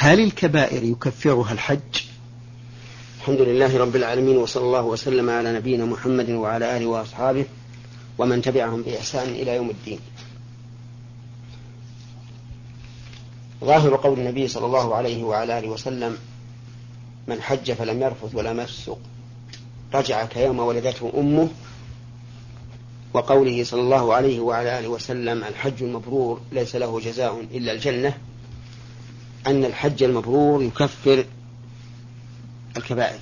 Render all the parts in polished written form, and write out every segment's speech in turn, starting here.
هل الكبائر يكفرها الحج؟ الحمد لله رب العالمين، وصلى الله وسلم على نبينا محمد وعلى آله وأصحابه ومن تبعهم بإحسان إلى يوم الدين. ظاهر قول النبي صلى الله عليه وعلى آله وسلم: من حج فلم يرفث ولم يفسق رجع كيوم ولدته أمه، وقوله صلى الله عليه وعلى آله وسلم: الحج المبرور ليس له جزاء إلا الجنة، أن الحج المبرور يكفر الكبائر.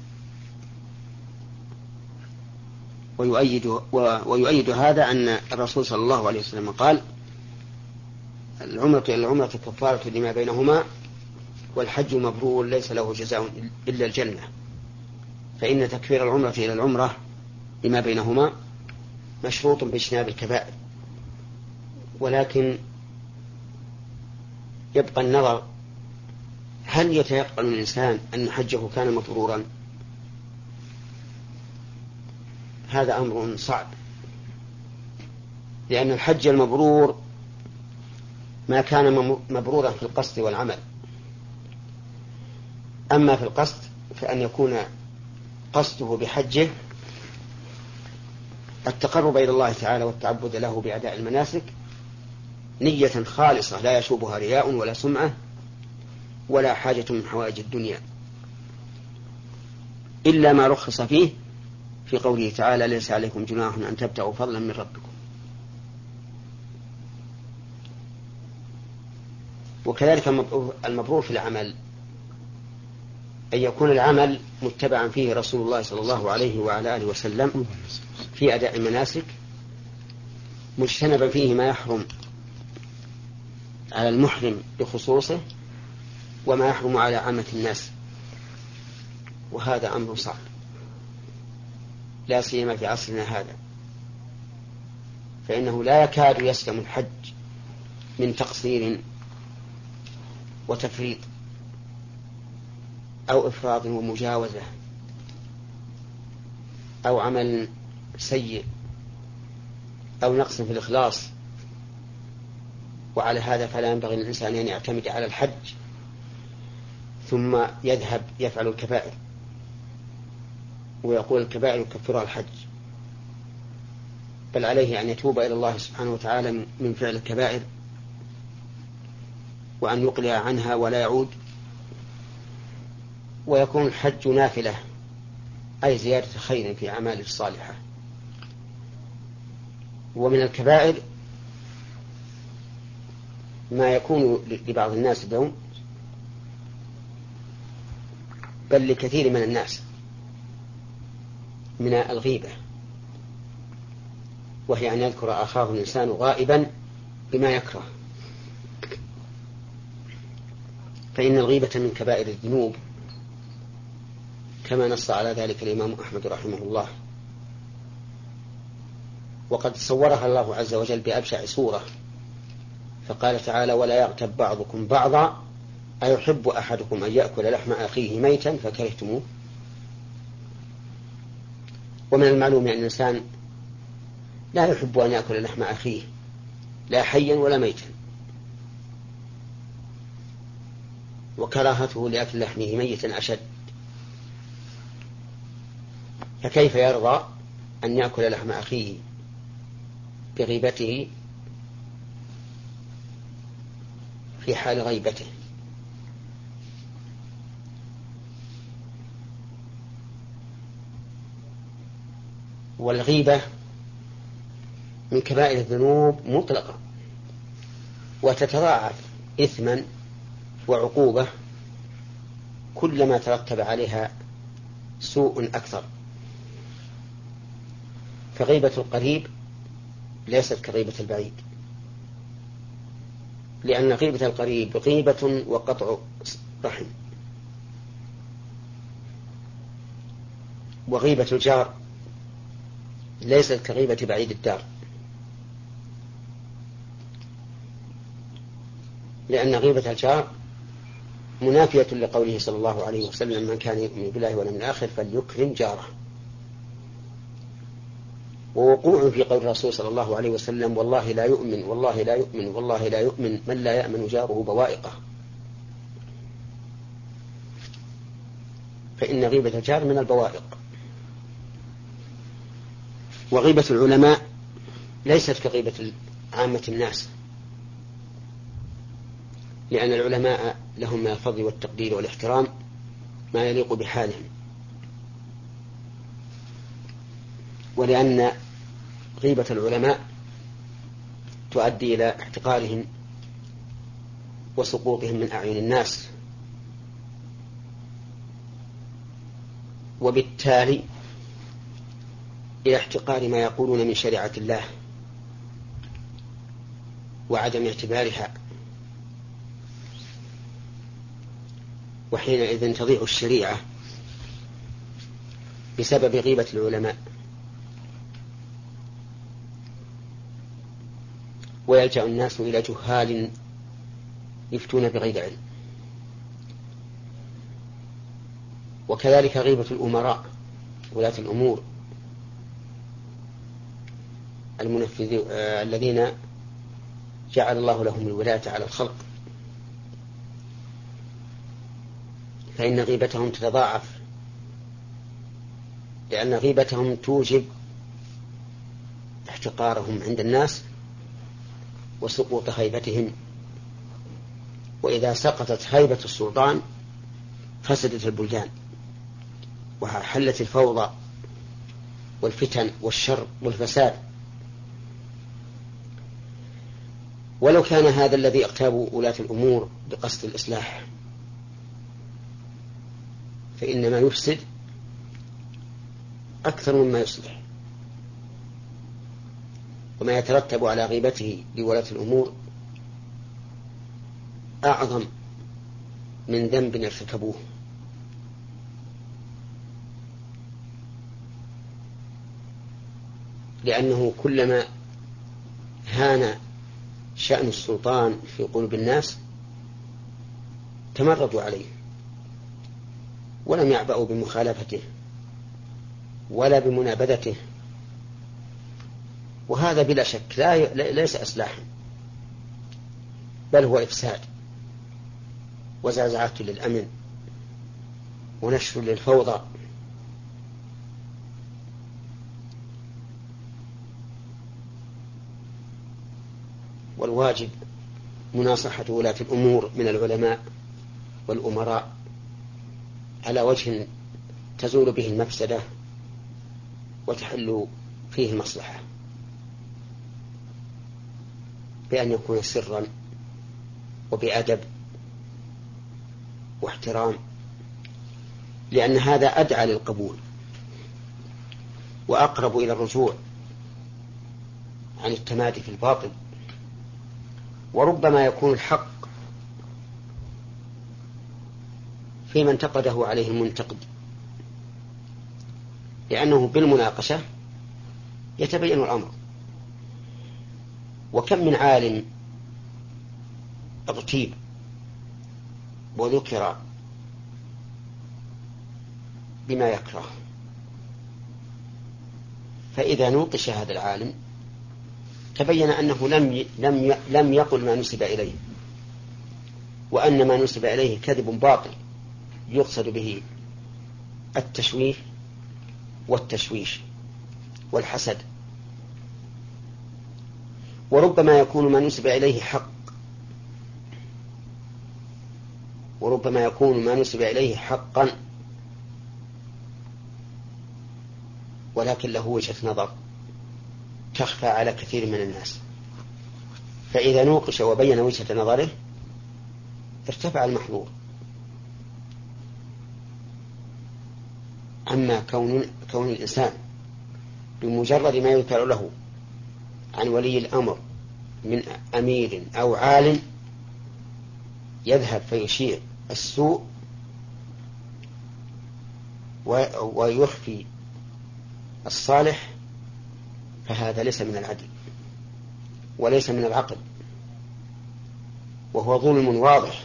ويؤيد هذا أن الرسول صلى الله عليه وسلم قال: العمرة إلى العمرة كفارة لما بينهما، والحج المبرور ليس له جزاء إلا الجنة. فإن تكفير العمرة إلى العمرة لما بينهما مشروط باجتناب الكبائر، ولكن يبقى النظر: هل يتيقن الإنسان أن حجه كان مبرورا؟ هذا أمر صعب، لأن الحج المبرور ما كان مبرورا في القصد والعمل. أما في القصد فأن يكون قصده بحجه التقرب إلى الله تعالى والتعبد له بأداء المناسك نية خالصة لا يشوبها رياء ولا سمعة ولا حاجة من حوائج الدنيا، إلا ما رخص فيه في قوله تعالى: ليس عليكم جناح أن تبتغوا فضلا من ربكم. وكذلك المبرور في العمل أن يكون العمل متبعا فيه رسول الله صلى الله عليه وعلى آله وسلم في أداء المناسك، مجتنبا فيه ما يحرم على المحرم بخصوصه وما يحرم على عامة الناس، وهذا أمر صعب لا سيما في عصرنا هذا، فإنه لا يكاد يسلم الحج من تقصير وتفريط أو إفراط ومجاوزة أو عمل سيء أو نقص في الإخلاص. وعلى هذا فلا ينبغي للإنسان أن يعتمد على الحج ثم يذهب يفعل الكبائر ويقول الكبائر يكفرها الحج، بل عليه أن يتوب إلى الله سبحانه وتعالى من فعل الكبائر وأن يقلع عنها ولا يعود، ويكون الحج نافلة أي زيادة خير في أعماله الصالحة. ومن الكبائر ما يكون لبعض الناس اليوم، بل لكثير من الناس، من الغيبة، وهي أن يذكر أخاه الإنسان غائبا بما يكره، فإن الغيبة من كبائر الذنوب كما نص على ذلك الإمام أحمد رحمه الله، وقد صورها الله عز وجل بأبشع صورة، فقال تعالى: ولا يغتب بعضكم بعضا أيحب أحدكم أن يأكل لحم أخيه ميتا فكرهتموه. ومن المعلوم أن الإنسان لا يحب أن يأكل لحم أخيه لا حيا ولا ميتا، وكراهته لأكل لحمه ميتا أشد، فكيف يرضى أن يأكل لحم أخيه بغيبته في حال غيبته؟ والغيبة من كبائر الذنوب مطلقة، وتتضاعف إثما وعقوبة كلما ترتب عليها سوء أكثر. فغيبة القريب ليست كغيبة البعيد، لأن غيبة القريب غيبة وقطع رحم، وغيبة الجار ليست كغيبة بعيد الدار، لأن غيبة الجار منافية لقوله صلى الله عليه وسلم: من كان يؤمن بالله واليوم الآخر فليكرم جاره. ووقوع في قول الرسول صلى الله عليه وسلم: والله لا يؤمن والله لا يؤمن والله لا يؤمن من لا يأمن جاره بوائقه، فإن غيبة الجار من البوائق. وغيبة العلماء ليست كغيبة عامة الناس، لأن العلماء لهم من الفضل والتقدير والاحترام ما يليق بحالهم، ولأن غيبة العلماء تؤدي إلى احتقارهم وسقوطهم من أعين الناس، وبالتالي إلى احتقار ما يقولون من شريعة الله وعدم اعتبارها، وحينئذ تضيع الشريعة بسبب غيبة العلماء، ويلجأ الناس إلى جهال يفتون بغير علم. وكذلك غيبة الأمراء ولاة الأمور المنفذين الذين جعل الله لهم الولاية على الخلق، فإن غيبتهم تتضاعف، لأن غيبتهم توجب احتقارهم عند الناس وسقوط هيبتهم. وإذا سقطت هيبة السلطان فسدت البلدان وحلت الفوضى والفتن والشر والفساد. ولو كان هذا الذي اغتابوا ولاة الأمور بقصد الإصلاح، فإن ما يفسد أكثر مما يصلح، وما يترتب على غيبته لولاة الأمور أعظم من ذنب ارتكبوه. لأنه كلما هان شأن السلطان في قلوب الناس تمردوا عليه ولم يعبأوا بمخالفته ولا بمنابذته، وهذا بلا شك ليس إصلاحا، بل هو إفساد وزعزعة للأمن ونشر للفوضى. والواجب مناصحة ولاة الأمور من العلماء والأمراء على وجه تزول به المفسدة وتحل فيه المصلحة، بأن يكون سرا وبأدب واحترام، لأن هذا أدعى للقبول وأقرب إلى الرجوع عن التمادي في الباطل. وربما يكون الحق فيما انتقده عليه المنتقد، لأنه بالمناقشة يتبين الأمر. وكم من عالم اغتيب وذكر بما يكره، فإذا نوقش هذا العالم تبين أنه لم يقل ما نسب إليه، وأن ما نسب إليه كذب باطل يقصد به التشويه والتشويش والحسد. وربما يكون ما نسب إليه حق، وربما يكون ما نسب إليه حقا ولكن له وجهة نظر تخفى على كثير من الناس، فإذا نوقش وبين وجهة نظره ارتفع المحظور. أما كون الإنسان بمجرد ما يذكر له عن ولي الأمر من أمير أو عالم يذهب فيشيع السوء ويخفي الصالح، فهذا ليس من العدل وليس من العقل، وهو ظلم واضح.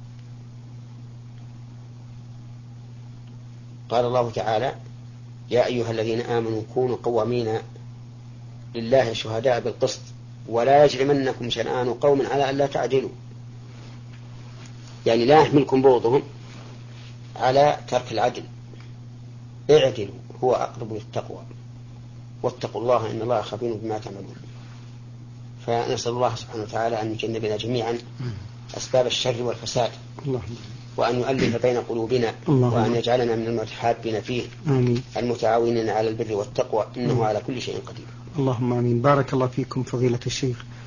قال الله تعالى: يا أيها الذين آمنوا كونوا قوامين لله شهداء بالقسط ولا يجرمنكم شنآن قوم على ألا تعدلوا، يعني لا يحملكم بغضهم على ترك العدل اعدلوا هو أقرب للتقوى واتقوا الله إن الله خبير بما تعملون. فنسأل الله سبحانه وتعالى أن يجنبنا جميعا أسباب الشر والفساد، وأن يؤلف بين قلوبنا، وأن يجعلنا من المتحابين فيه المتعاونين على البر والتقوى، إنه على كل شيء قدير. اللهم آمين. بارك الله فيكم فضيلة الشيخ.